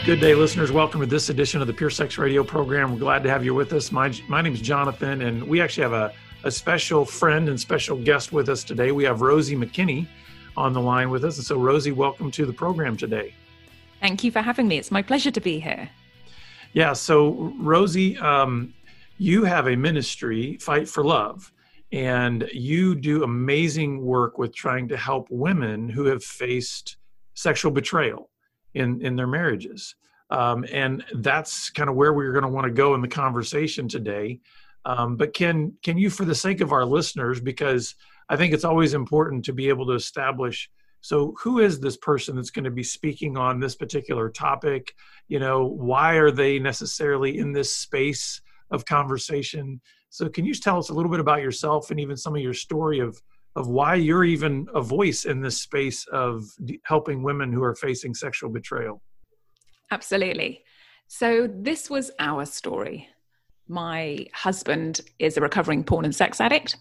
Good day, listeners. Welcome to this edition of the Pure Sex Radio program. We're glad to have you with us. My name is Jonathan, and we actually have a special friend and special guest with us today. We have Rosie McKinney on the line with us. And so, Rosie, welcome to the program today. Thank you for having me. It's my pleasure to be here. Yeah, so Rosie, you have a ministry, Fight for Love, and you do amazing work with trying to help women who have faced sexual betrayal in their marriages. And that's kind of where we're going to want to go in the conversation today. But can you, for the sake of our listeners, because I think it's always important to be able to establish, so who is this person that's going to be speaking on this particular topic? You know, why are they necessarily in this space of conversation? So can you tell us a little bit about yourself and even some of your story of why you're even a voice in this space of helping women who are facing sexual betrayal? Absolutely. So this was our story. My husband is a recovering porn and sex addict.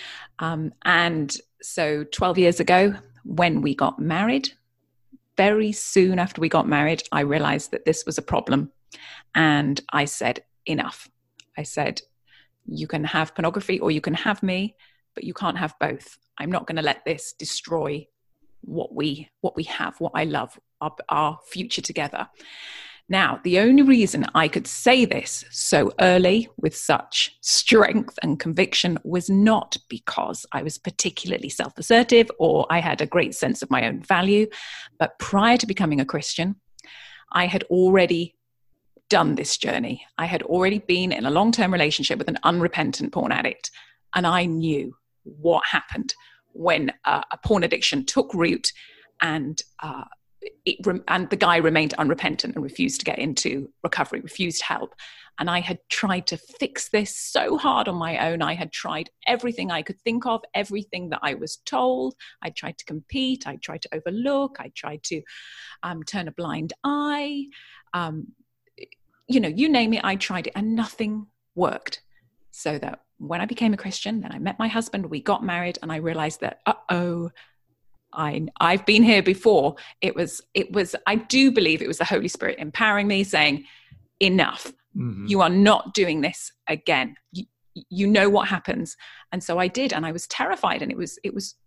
And so 12 years ago, when we got married, very soon after we got married, I realized that this was a problem. And I said, enough. I said, you can have pornography or you can have me, but you can't have both. I'm not going to let this destroy what we have, what I love, our future together. Now, the only reason I could say this so early with such strength and conviction was not because I was particularly self-assertive or I had a great sense of my own value, but prior to becoming a Christian, I had already done this journey. I had already been in a long-term relationship with an unrepentant porn addict, and I knew what happened when a porn addiction took root and the guy remained unrepentant and refused to get into recovery, refused help. And I had tried to fix this so hard on my own. I had tried everything I could think of, everything that I was told. I tried to compete. I tried to overlook. I tried to turn a blind eye. You name it, I tried it, and nothing worked. So that when I became a Christian, then I met my husband, we got married, and I realized that, I've been here before. It was, I do believe it was the Holy Spirit empowering me, saying, enough, You are not doing this again. You know what happens. And so I did, and I was terrified, and it was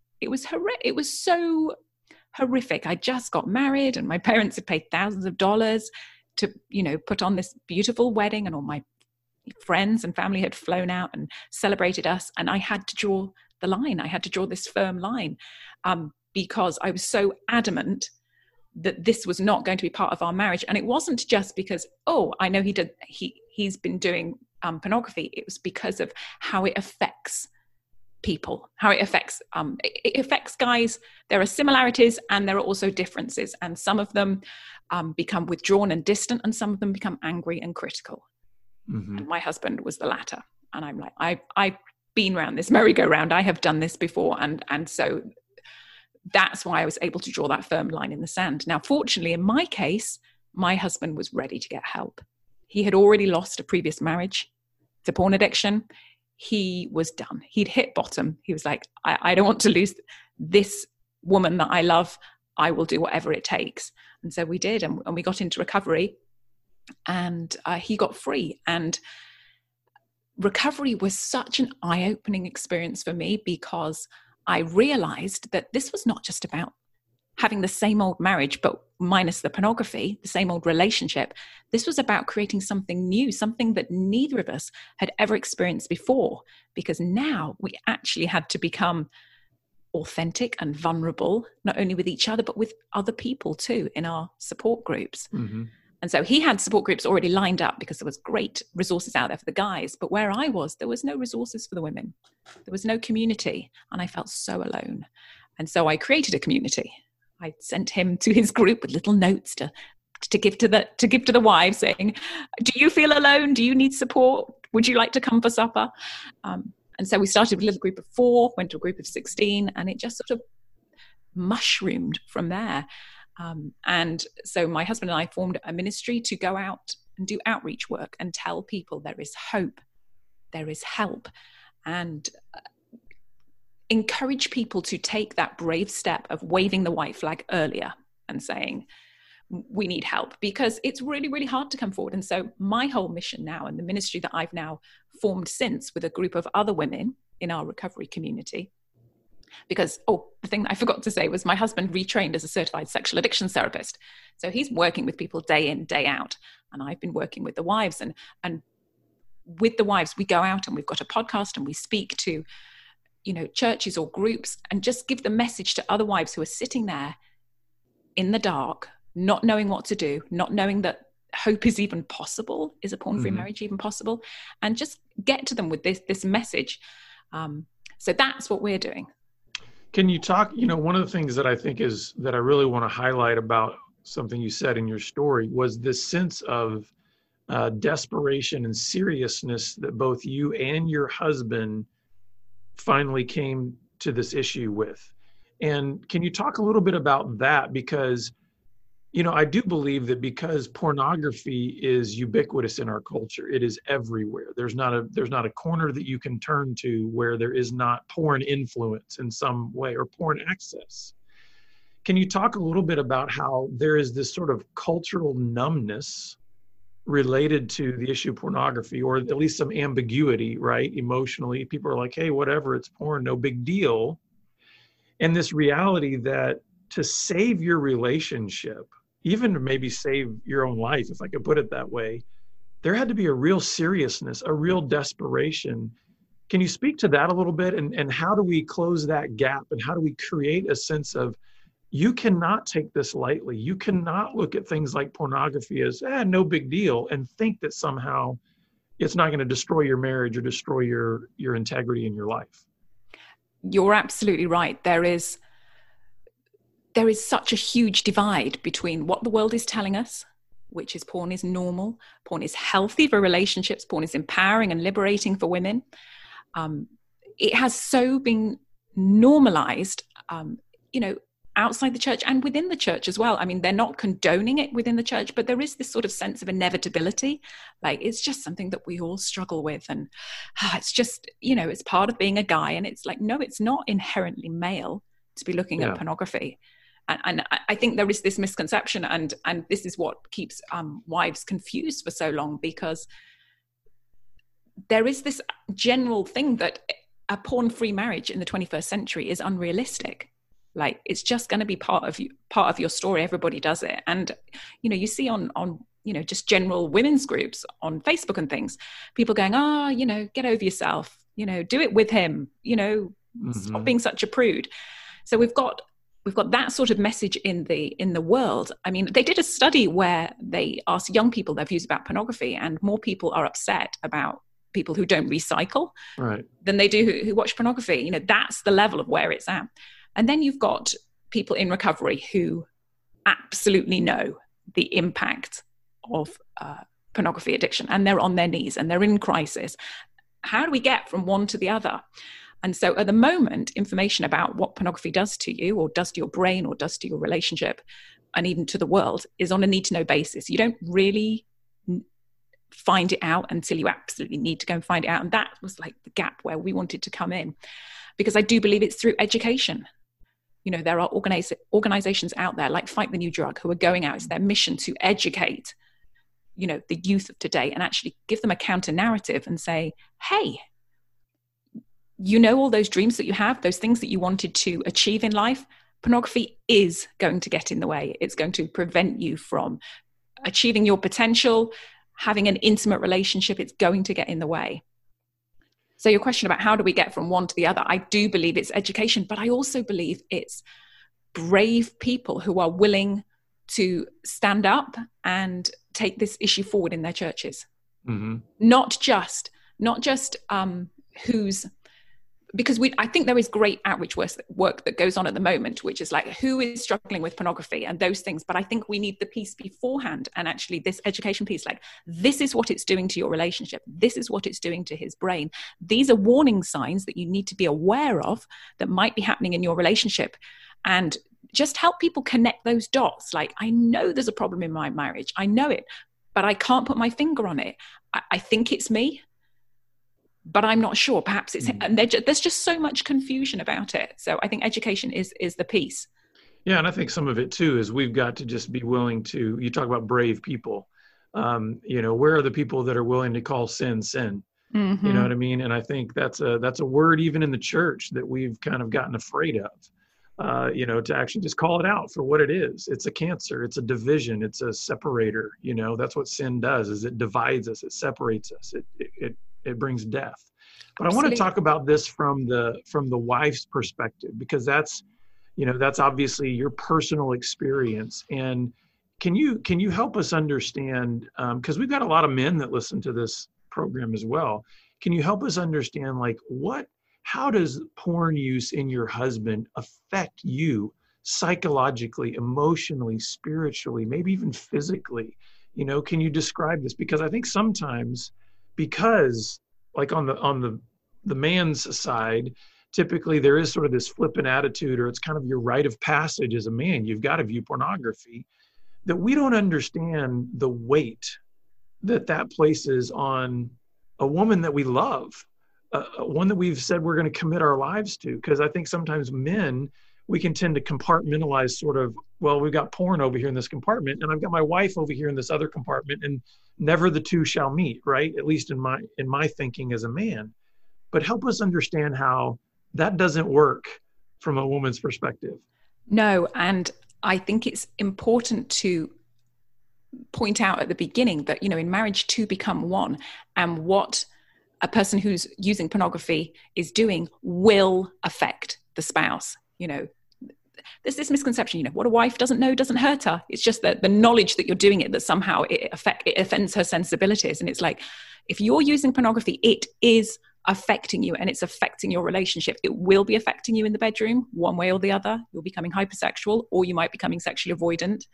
so horrific. I just got married, and my parents had paid thousands of dollars to, put on this beautiful wedding, and all my friends and family had flown out and celebrated us. And I had to draw the line. I had to draw this firm line because I was so adamant that this was not going to be part of our marriage. And it wasn't just because, I know he's been doing pornography. It was because of how it affects people, how it affects guys. There are similarities and there are also differences. And some of them become withdrawn and distant, and some of them become angry and critical. And my husband was the latter. And I'm like, I've been around this merry-go-round. I have done this before. And so that's why I was able to draw that firm line in the sand. Now, fortunately, in my case, my husband was ready to get help. He had already lost a previous marriage to porn addiction. He was done. He'd hit bottom. He was like, I don't want to lose this woman that I love. I will do whatever it takes. And so we did. And we got into recovery, and he got free. And recovery was such an eye-opening experience for me, because I realized that this was not just about having the same old marriage, but minus the pornography, the same old relationship. This was about creating something new, something that neither of us had ever experienced before, because now we actually had to become authentic and vulnerable, not only with each other, but with other people too, in our support groups. And so he had support groups already lined up because there was great resources out there for the guys. But where I was, there was no resources for the women. There was no community. And I felt so alone. And so I created a community. I sent him to his group with little notes to give to the wives, saying, do you feel alone? Do you need support? Would you like to come for supper? And so we started with a little group of 4, went to a group of 16, and it just sort of mushroomed from there. And so my husband and I formed a ministry to go out and do outreach work and tell people there is hope, there is help, and encourage people to take that brave step of waving the white flag earlier and saying, we need help, because it's really, really hard to come forward. And so my whole mission now, and the ministry that I've now formed since with a group of other women in our recovery community, because, the thing that I forgot to say was my husband retrained as a certified sexual addiction therapist. So he's working with people day in, day out. And I've been working with the wives, and with the wives, we go out and we've got a podcast and we speak to, churches or groups, and just give the message to other wives who are sitting there in the dark, not knowing what to do, not knowing that hope is even possible. Is a porn-free marriage even possible? And just get to them with this message. So that's what we're doing. Can you talk, one of the things that I think that I really want to highlight about something you said in your story was this sense of desperation and seriousness that both you and your husband finally came to this issue with. And can you talk a little bit about that? Because, I do believe that because pornography is ubiquitous in our culture, it is everywhere. There's not a corner that you can turn to where there is not porn influence in some way, or porn access. Can you talk a little bit about how there is this sort of cultural numbness related to the issue of pornography, or at least some ambiguity, right? Emotionally, people are like, hey, whatever, it's porn, no big deal. And this reality that to save your relationship, even to maybe save your own life, if I could put it that way, there had to be a real seriousness, a real desperation. Can you speak to that a little bit? And how do we close that gap? And how do we create a sense of, you cannot take this lightly. You cannot look at things like pornography as no big deal and think that somehow it's not going to destroy your marriage or destroy your integrity in your life. You're absolutely right. There is such a huge divide between what the world is telling us, which is porn is normal, porn is healthy for relationships, porn is empowering and liberating for women. It has so been normalized, outside the church and within the church as well. I mean, they're not condoning it within the church, but there is this sort of sense of inevitability. Like, it's just something that we all struggle with. And it's just, it's part of being a guy. And it's like, no, it's not inherently male to be looking at pornography. And I think there is this misconception, and this is what keeps wives confused for so long, because there is this general thing that a porn-free marriage in the 21st century is unrealistic. Like, it's just going to be part of your story. Everybody does it. And, you see on just general women's groups on Facebook and things, people going, get over yourself, do it with him, stop being such a prude. So we've got that sort of message in the world. I mean, they did a study where they asked young people their views about pornography, and more people are upset about people who don't recycle than they do who watch pornography. That's the level of where it's at. And then you've got people in recovery who absolutely know the impact of pornography addiction, and they're on their knees and they're in crisis. How do we get from one to the other? And so at the moment, information about what pornography does to you, or does to your brain, or does to your relationship, and even to the world, is on a need-to-know basis. You don't really find it out until you absolutely need to go and find it out. And that was like the gap where we wanted to come in, because I do believe it's through education. There are organizations out there like Fight the New Drug who are going out. It's their mission to educate, the youth of today, and actually give them a counter narrative and say, hey, all those dreams that you have, those things that you wanted to achieve in life, pornography is going to get in the way. It's going to prevent you from achieving your potential, having an intimate relationship. It's going to get in the way. So your question about how do we get from one to the other, I do believe it's education, but I also believe it's brave people who are willing to stand up and take this issue forward in their churches. Mm-hmm. Not just because I think there is great outreach work that goes on at the moment, which is like, who is struggling with pornography and those things. But I think we need the piece beforehand, and actually this education piece, like, this is what it's doing to your relationship. This is what it's doing to his brain. These are warning signs that you need to be aware of that might be happening in your relationship, and just help people connect those dots. Like, I know there's a problem in my marriage. I know it, but I can't put my finger on it. I think it's me, but I'm not sure. Perhaps it's, and there's just so much confusion about it. So I think education is the piece. Yeah, and I think some of it too is we've got to just be willing to. You talk about brave people. Where are the people that are willing to call sin sin? You know Mm-hmm. what I mean? And I think that's a word even in the church that we've kind of gotten afraid of. To actually just call it out for what it is. It's a cancer. It's a division. It's a separator. That's what sin does. Is it divides us. It separates us. It brings death. But I want to Absolutely. talk about this from the wife's perspective, because that's obviously your personal experience. And can you help us understand, because we've got a lot of men that listen to this program as well. Can you help us understand, like, how does porn use in your husband affect you psychologically, emotionally, spiritually, maybe even physically? Can you describe this? Because I think sometimes, because like on the man's side, typically there is sort of this flippant attitude, or it's kind of your rite of passage as a man. You've got to view pornography, that we don't understand the weight that places on a woman that we love, one that we've said we're going to commit our lives to. Because I think sometimes men, we can tend to compartmentalize, sort of, well, we've got porn over here in this compartment, and I've got my wife over here in this other compartment, and never the two shall meet, right? At least in my thinking as a man. But help us understand how that doesn't work from a woman's perspective. No, and I think it's important to point out at the beginning that, in marriage, two become one, and what a person who's using pornography is doing will affect the spouse. There's this misconception, what a wife doesn't know doesn't hurt her. It's just that the knowledge that you're doing it, that somehow it offends her sensibilities. And it's like, if you're using pornography, it is affecting you, and it's affecting your relationship. It will be affecting you in the bedroom one way or the other. You're becoming hypersexual, or you might be becoming sexually avoidant.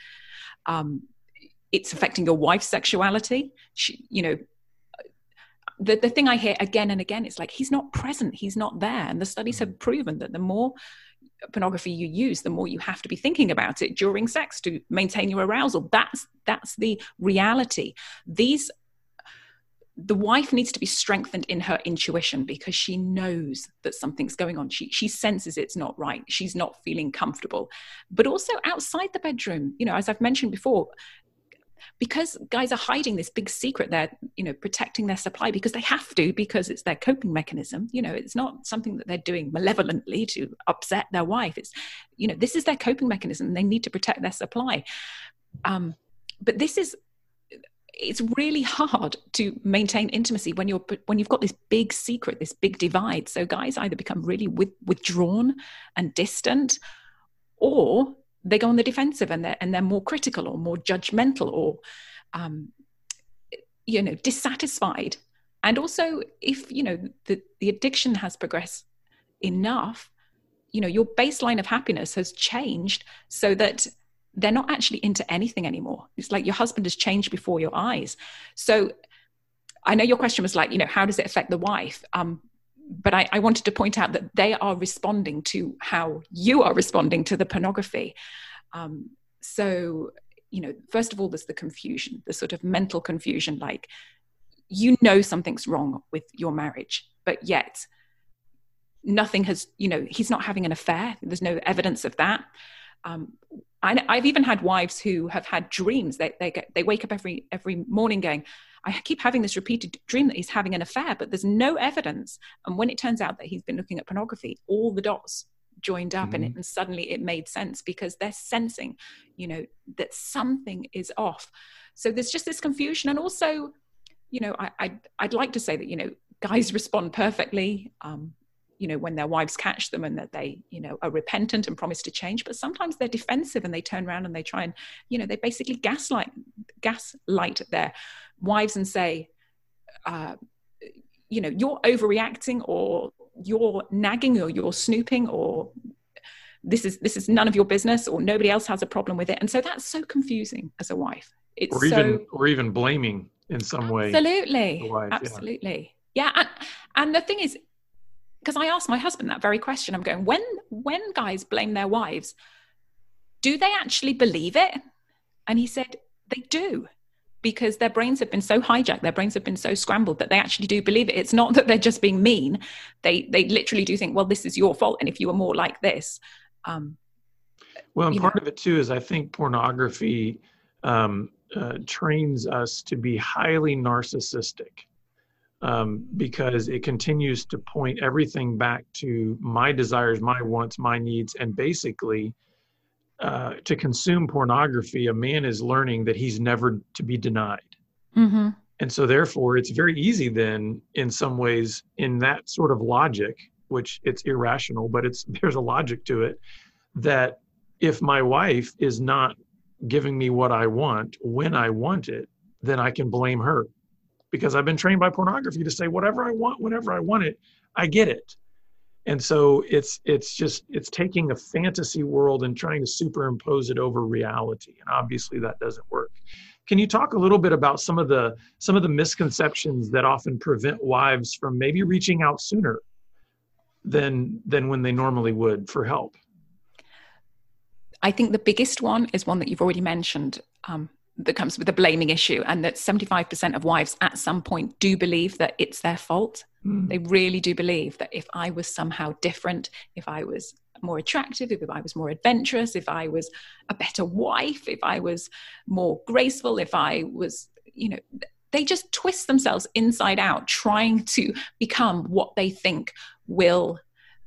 It's affecting your wife's sexuality. The thing I hear again and again is like, he's not present, he's not there. And the studies have proven that the more pornography you use, the more you have to be thinking about it during sex to maintain your arousal. That's the reality. The wife needs to be strengthened in her intuition, because she knows that something's going on. She senses it's not right. She's not feeling comfortable. But also outside the bedroom, as I've mentioned before, because guys are hiding this big secret, they're protecting their supply because they have to, because it's their coping mechanism. It's not something that they're doing malevolently to upset their wife. It's this is their coping mechanism. They need to protect their supply. But it's really hard to maintain intimacy when you've got this big secret, this big divide. So guys either become really withdrawn and distant, or they go on the defensive, and they're more critical or more judgmental, or dissatisfied. And also, if the addiction has progressed enough, your baseline of happiness has changed, so that they're not actually into anything anymore. It's like your husband has changed before your eyes. So I know your question was like, how does it affect the wife? But I wanted to point out that they are responding to how you are responding to the pornography. So, first of all, there's the confusion, the sort of mental confusion, like, something's wrong with your marriage, but yet nothing has, he's not having an affair. There's no evidence of that. I've even had wives who have had dreams. They wake up every morning going, I keep having this repeated dream that he's having an affair, but there's no evidence. And when it turns out that he's been looking at pornography, all the dots joined up in it, and suddenly it made sense, because they're sensing, that something is off. So there's just this confusion. And also, I'd like to say that, guys respond perfectly, when their wives catch them and that they, are repentant and promise to change. But sometimes they're defensive, and they turn around and they try and, they basically gaslight their wives and say, you're overreacting, or you're nagging, or you're snooping, or this is none of your business, or nobody else has a problem with it. And so that's so confusing as a wife. Or even blaming in some way. Absolutely. Absolutely. Yeah. And the thing is, because I asked my husband that very question, I'm going, when guys blame their wives, do they actually believe it? And he said, they do, because their brains have been so hijacked, their brains have been so scrambled, that they actually do believe it. It's not that they're just being mean. They literally do think, well, this is your fault, and if you were more like this. Well, and You know, part of it too is I think pornography trains us to be highly narcissistic, because it continues to point everything back to my desires, my wants, my needs, and basically to consume pornography, a man is learning that he's never to be denied. mm-hmm. And so therefore it's very easy then in some ways in that sort of logic, which it's irrational, but there's a logic to it, that if my wife is not giving me what I want when I want it, then I can blame her, because I've been trained by pornography to say whatever I want, whenever I want it, I get it. And so it's taking a fantasy world and trying to superimpose it over reality. And obviously that doesn't work. Can you talk a little bit about some of the misconceptions that often prevent wives from maybe reaching out sooner than when they normally would for help? I think the biggest one is one that you've already mentioned, that comes with the blaming issue, and that 75% of wives at some point do believe that it's their fault. They really do believe that if I was somehow different, if I was more attractive, if I was more adventurous, if I was a better wife, if I was more graceful, if I was, they just twist themselves inside out trying to become what they think will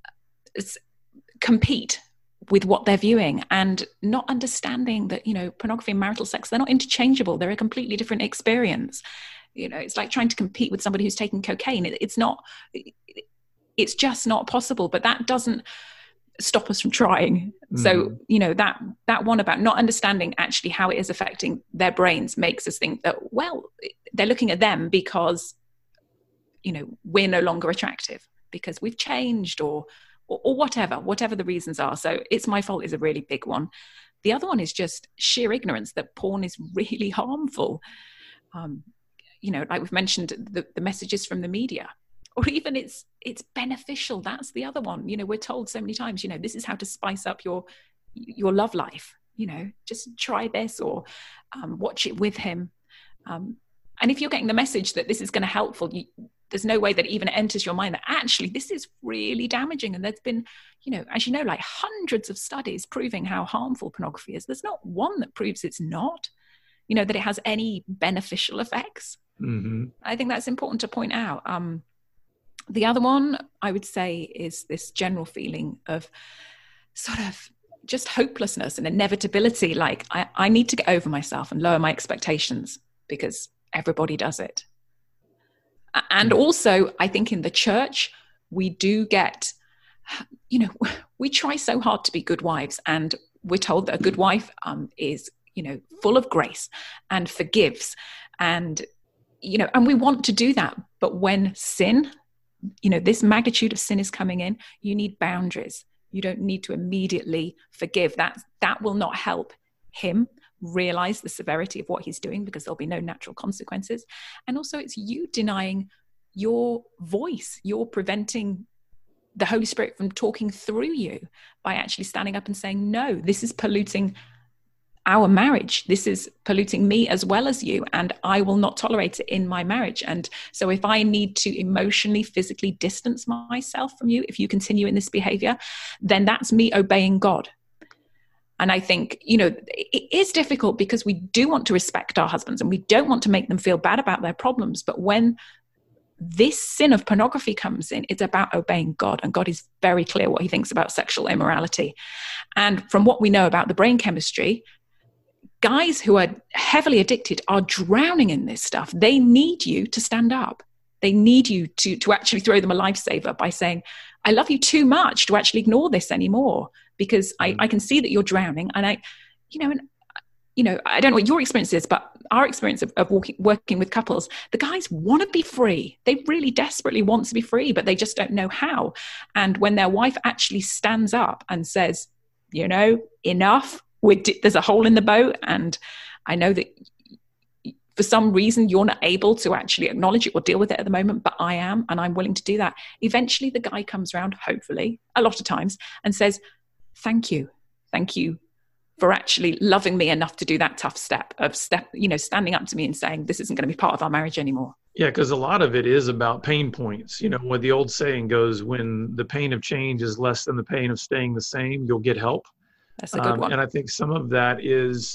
compete with what they're viewing, and not understanding that, pornography and marital sex, they're not interchangeable. They're a completely different experience. It's like trying to compete with somebody who's taking cocaine. It's just not possible, but that doesn't stop us from trying. So, that one about not understanding actually how it is affecting their brains makes us think that, well, they're looking at them because, we're no longer attractive because we've changed or whatever the reasons are. So it's my fault is a really big one. The other one is just sheer ignorance that porn is really harmful. Like we've mentioned, the messages from the media, or even it's beneficial. That's the other one. We're told so many times, this is how to spice up your love life. Just try this, or watch it with him. And if you're getting the message that this is going to helpful, there's no way that even enters your mind that actually this is really damaging. And there's been, as like hundreds of studies proving how harmful pornography is. There's not one that proves it's not, that it has any beneficial effects. Mm-hmm. I think that's important to point out. The other one I would say is this general feeling of sort of just hopelessness and inevitability. Like I need to get over myself and lower my expectations because everybody does it. And also, I think in the church, we do get, we try so hard to be good wives, and we're told that a good wife is, full of grace and forgives, and, and we want to do that. But when sin, this magnitude of sin is coming in, you need boundaries. You don't need to immediately forgive. That will not help him realize the severity of what he's doing, because there'll be no natural consequences. And also it's you denying your voice. You're preventing the Holy Spirit from talking through you by actually standing up and saying, no, this is polluting our marriage. This is polluting me as well as you, and I will not tolerate it in my marriage. And so if I need to emotionally, physically distance myself from you, if you continue in this behavior, then that's me obeying God. And I think, it is difficult because we do want to respect our husbands and we don't want to make them feel bad about their problems. But when this sin of pornography comes in, it's about obeying God. And God is very clear what he thinks about sexual immorality. And from what we know about the brain chemistry, guys who are heavily addicted are drowning in this stuff. They need you to stand up. They need you to actually throw them a lifesaver by saying, I love you too much to actually ignore this anymore, because I can see that you're drowning. And I don't know what your experience is, but our experience of working with couples, the guys want to be free. They really desperately want to be free, but they just don't know how. And when their wife actually stands up and says, enough, there's a hole in the boat, and I know that for some reason you're not able to actually acknowledge it or deal with it at the moment, but I am, and I'm willing to do that. Eventually the guy comes around, hopefully, a lot of times, and says, thank you for actually loving me enough to do that tough step, standing up to me and saying, this isn't going to be part of our marriage anymore. Yeah, because a lot of it is about pain points. What the old saying goes, when the pain of change is less than the pain of staying the same, you'll get help. That's a good one. And I think some of that is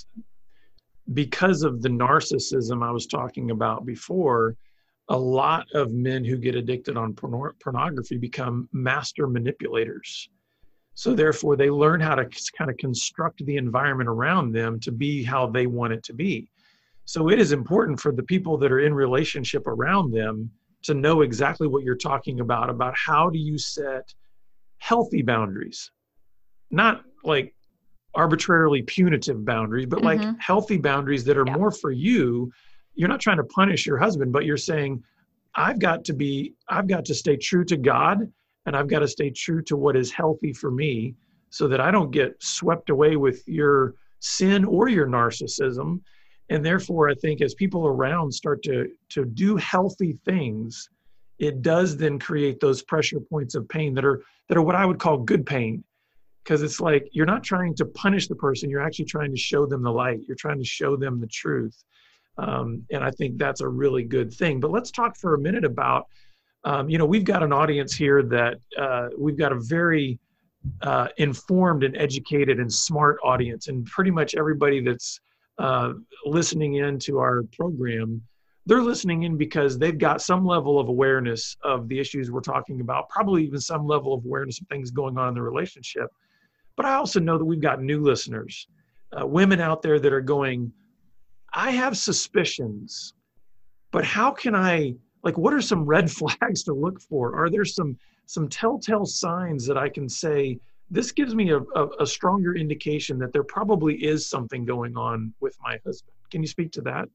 because of the narcissism I was talking about before. A lot of men who get addicted on pornography become master manipulators. So therefore, they learn how to kind of construct the environment around them to be how they want it to be. So it is important for the people that are in relationship around them to know exactly what you're talking about how do you set healthy boundaries, not like arbitrarily punitive boundaries, but like healthy boundaries that are more for you. You're not trying to punish your husband, but you're saying, I've got to stay true to God, and I've got to stay true to what is healthy for me so that I don't get swept away with your sin or your narcissism. And therefore, I think as people around start to do healthy things, it does then create those pressure points of pain that are what I would call good pain. Because it's like, you're not trying to punish the person, you're actually trying to show them the light. You're trying to show them the truth. And I think that's a really good thing. But let's talk for a minute about, we've got an audience here that we've got a very informed and educated and smart audience. And pretty much everybody that's listening in to our program, they're listening in because they've got some level of awareness of the issues we're talking about, probably even some level of awareness of things going on in the relationship. But I also know that we've got new listeners, women out there that are going, I have suspicions, but how can what are some red flags to look for? Are there some telltale signs that I can say, this gives me a stronger indication that there probably is something going on with my husband? Can you speak to that?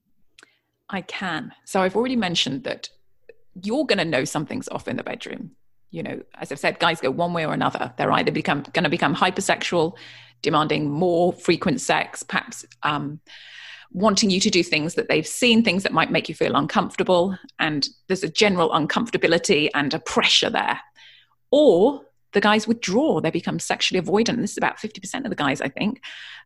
I can. So I've already mentioned that you're going to know something's off in the bedroom. As I've said, guys go one way or another. They're either going to become hypersexual, demanding more frequent sex, perhaps wanting you to do things that they've seen, things that might make you feel uncomfortable. And there's a general uncomfortability and a pressure there. Or the guys withdraw. They become sexually avoidant. This is about 50% of the guys, I think.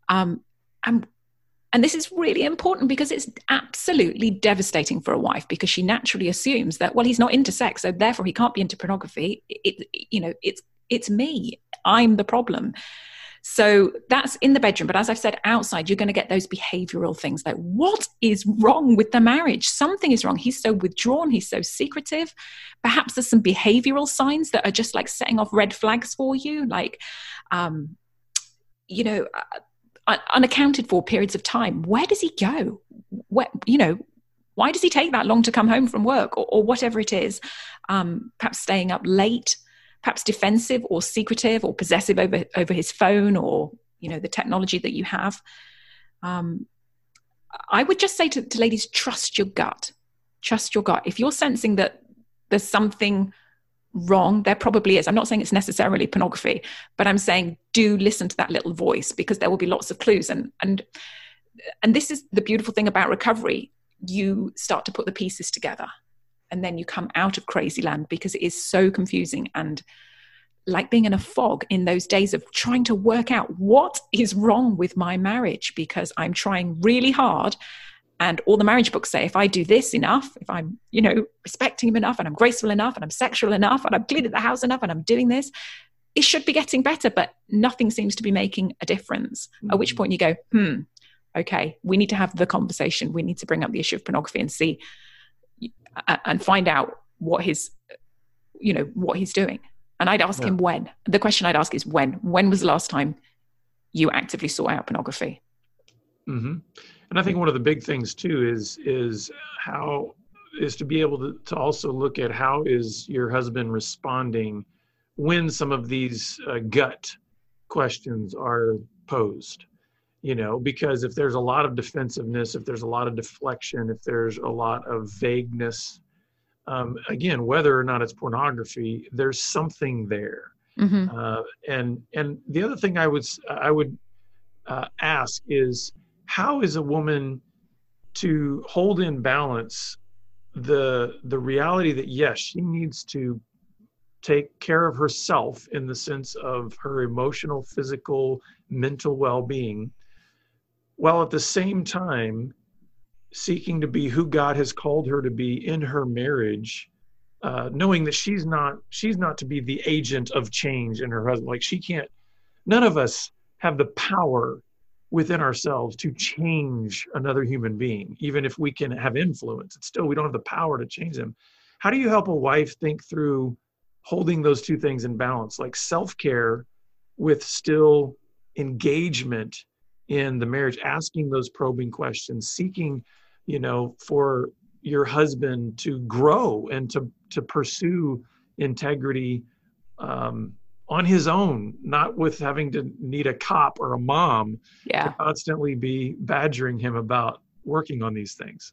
And this is really important because it's absolutely devastating for a wife, because she naturally assumes that, well, he's not into sex, so therefore he can't be into pornography. It's me. I'm the problem. So that's in the bedroom. But as I've said, outside, you're going to get those behavioral things like, what is wrong with the marriage? Something is wrong. He's so withdrawn. He's so secretive. Perhaps there's some behavioral signs that are just like setting off red flags for you. Like, unaccounted for periods of time. Where does he go? Why does he take that long to come home from work, or whatever it is? Perhaps staying up late, perhaps defensive or secretive or possessive over his phone, or, the technology that you have. I would just say to ladies, trust your gut. Trust your gut. If you're sensing that there's something wrong, there probably is. I'm not saying it's necessarily pornography, but I'm saying do listen to that little voice, because there will be lots of clues. And this is the beautiful thing about recovery. You start to put the pieces together, and then you come out of crazy land, because it is so confusing and like being in a fog in those days of trying to work out what is wrong with my marriage, because I'm trying really hard. And all the marriage books say, if I do this enough, if I'm, respecting him enough, and I'm graceful enough, and I'm sexual enough, and I've cleaned the house enough, and I'm doing this, it should be getting better, but nothing seems to be making a difference. Mm-hmm. At which point you go, okay, we need to have the conversation. We need to bring up the issue of pornography and see and find out what he's doing. And I'd ask him when. The question I'd ask is when. When was the last time you actively sought out pornography? Mm-hmm. And I think one of the big things too is to be able to also look at how is your husband responding when some of these gut questions are posed, because if there's a lot of defensiveness, if there's a lot of deflection, if there's a lot of vagueness, again, whether or not it's pornography, there's something there. Mm-hmm. And the other thing I would ask is, how is a woman to hold in balance the reality that, yes, she needs to take care of herself in the sense of her emotional, physical, mental well-being, while at the same time seeking to be who God has called her to be in her marriage, knowing that she's not to be the agent of change in her husband. Like, she can't, none of us have the power within ourselves to change another human being. Even if we can have influence, it's still, we don't have the power to change them. How do you help a wife think through holding those two things in balance, like self-care with still engagement in the marriage, asking those probing questions, seeking, for your husband to grow and to pursue integrity on his own, not with having to need a cop or a mom to constantly be badgering him about working on these things?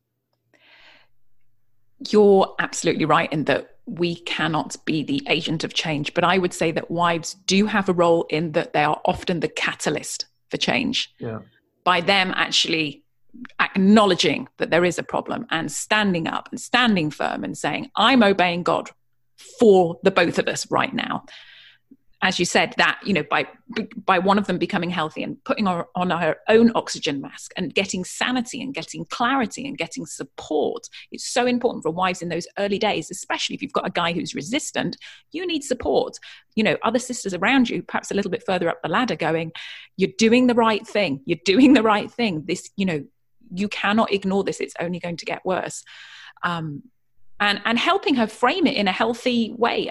You're absolutely right in that we cannot be the agent of change, but I would say that wives do have a role in that they are often the catalyst for change. Yeah. By them actually acknowledging that there is a problem and standing up and standing firm and saying, I'm obeying God for the both of us right now. As you said, that, by one of them becoming healthy and putting on her own oxygen mask and getting sanity and getting clarity and getting support. It's so important for wives in those early days, especially if you've got a guy who's resistant. You need support. Other sisters around you, perhaps a little bit further up the ladder, going, you're doing the right thing. You're doing the right thing. This, you cannot ignore this. It's only going to get worse. And helping her frame it in a healthy way.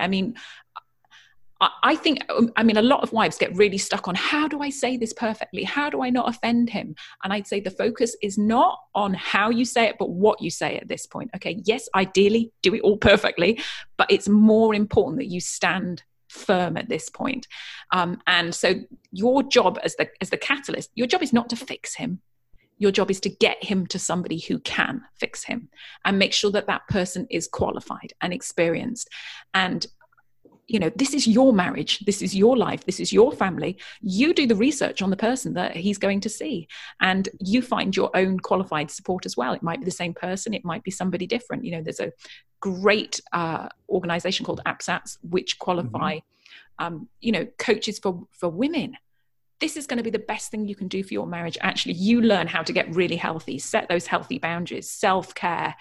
I think, a lot of wives get really stuck on, how do I say this perfectly? How do I not offend him? And I'd say the focus is not on how you say it, but what you say at this point. Okay, yes, ideally, do it all perfectly, but it's more important that you stand firm at this point. And so your job as the catalyst, your job is not to fix him. Your job is to get him to somebody who can fix him and make sure that that person is qualified and experienced. And this is your marriage. This is your life. This is your family. You do the research on the person that he's going to see, and you find your own qualified support as well. It might be the same person. It might be somebody different. There's a great organization called APSATS, which qualify, coaches for women. This is going to be the best thing you can do for your marriage. Actually, you learn how to get really healthy, set those healthy boundaries, self-care,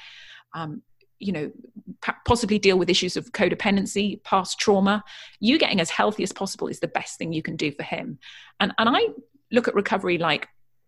possibly deal with issues of codependency, past trauma. You getting as healthy as possible is the best thing you can do for him. And I look at recovery like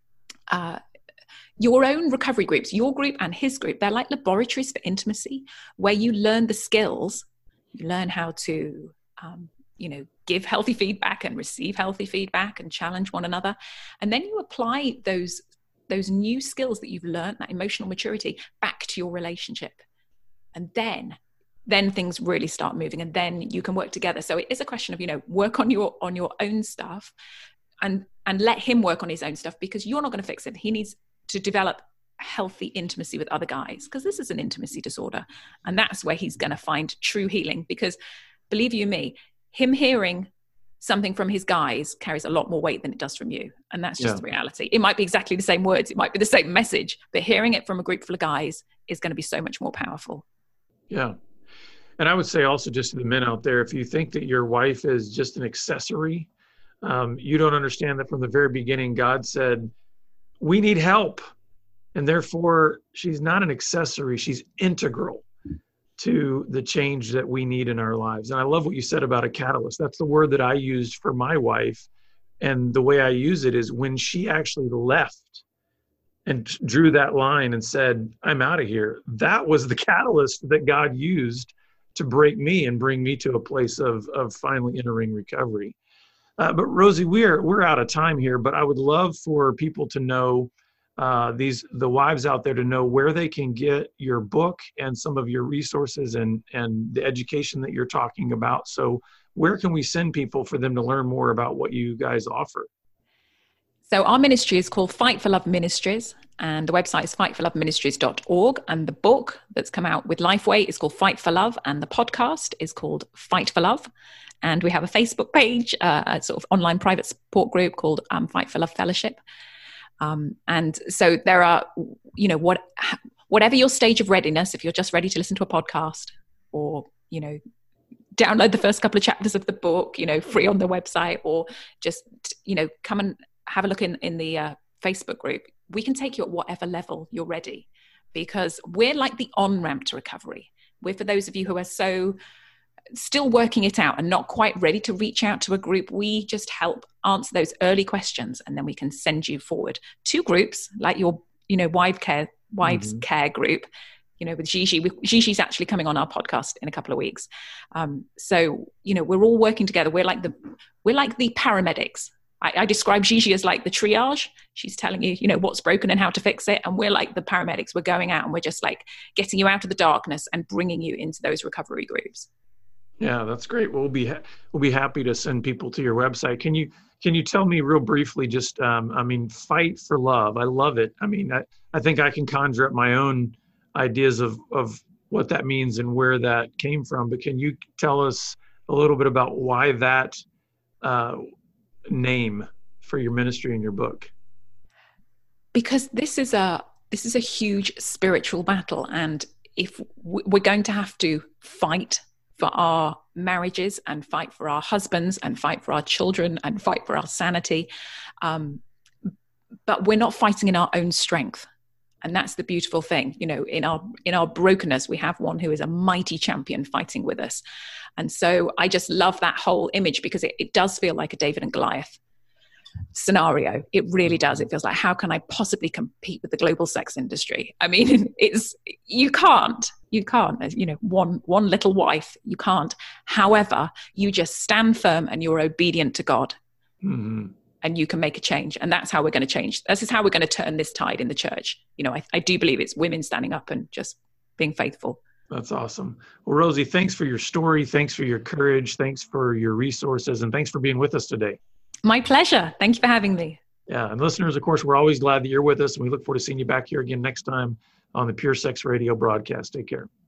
your own recovery groups, your group and his group. They're like laboratories for intimacy, where you learn the skills, you learn how to, give healthy feedback and receive healthy feedback and challenge one another. And then you apply those new skills that you've learned, that emotional maturity, back to your relationship. And then things really start moving, and then you can work together. So it is a question of, work on your own stuff and let him work on his own stuff, because you're not going to fix it. He needs to develop healthy intimacy with other guys, because this is an intimacy disorder. And that's where he's going to find true healing, because believe you me, him hearing something from his guys carries a lot more weight than it does from you. And that's just the reality. It might be exactly the same words. It might be the same message, but hearing it from a group full of guys is going to be so much more powerful. Yeah. And I would say also, just to the men out there, if you think that your wife is just an accessory, you don't understand that from the very beginning, God said, we need help. And therefore, she's not an accessory. She's integral to the change that we need in our lives. And I love what you said about a catalyst. That's the word that I used for my wife. And the way I use it is when she actually left and drew that line and said, I'm out of here. That was the catalyst that God used to break me and bring me to a place of finally entering recovery. But Rosie, we're out of time here, but I would love for people to know, the wives out there to know where they can get your book and some of your resources and the education that you're talking about. So where can we send people for them to learn more about what you guys offer? So our ministry is called Fight for Love Ministries, and the website is fightforloveministries.org. And the book that's come out with Lifeway is called Fight for Love, and the podcast is called Fight for Love. And we have a Facebook page, a sort of online private support group called Fight for Love Fellowship. And so there are, whatever your stage of readiness, if you're just ready to listen to a podcast or, download the first couple of chapters of the book, free on the website, or just, come and have a look in the Facebook group. We can take you at whatever level you're ready, because we're like the on-ramp to recovery. We're for those of you who are so still working it out and not quite ready to reach out to a group, we just help answer those early questions, and then we can send you forward to groups like your, wives care group, with Gigi. Gigi's actually coming on our podcast in a couple of weeks. So, we're all working together. We're like the paramedics. I describe Gigi as like the triage. She's telling you, what's broken and how to fix it. And we're like the paramedics. We're going out and we're just like getting you out of the darkness and bringing you into those recovery groups. Yeah, that's great. We'll be happy to send people to your website. Can you tell me real briefly, just, Fight for Love. I love it. I think I can conjure up my own ideas of what that means and where that came from. But can you tell us a little bit about why that name for your ministry and your book? Because this is a huge spiritual battle, and if we're going to have to fight for our marriages and fight for our husbands and fight for our children and fight for our sanity, but we're not fighting in our own strength. And that's the beautiful thing. In our brokenness, we have one who is a mighty champion fighting with us. And so I just love that whole image, because it does feel like a David and Goliath scenario. It really does. It feels like, how can I possibly compete with the global sex industry? You can't, one little wife, you can't. However, you just stand firm and you're obedient to God. Mm-hmm. And you can make a change. And that's how we're going to change. This is how we're going to turn this tide in the church. I do believe it's women standing up and just being faithful. That's awesome. Well, Rosie, thanks for your story. Thanks for your courage. Thanks for your resources. And thanks for being with us today. My pleasure. Thank you for having me. Yeah. And listeners, of course, we're always glad that you're with us. And we look forward to seeing you back here again next time on the Pure Sex Radio broadcast. Take care.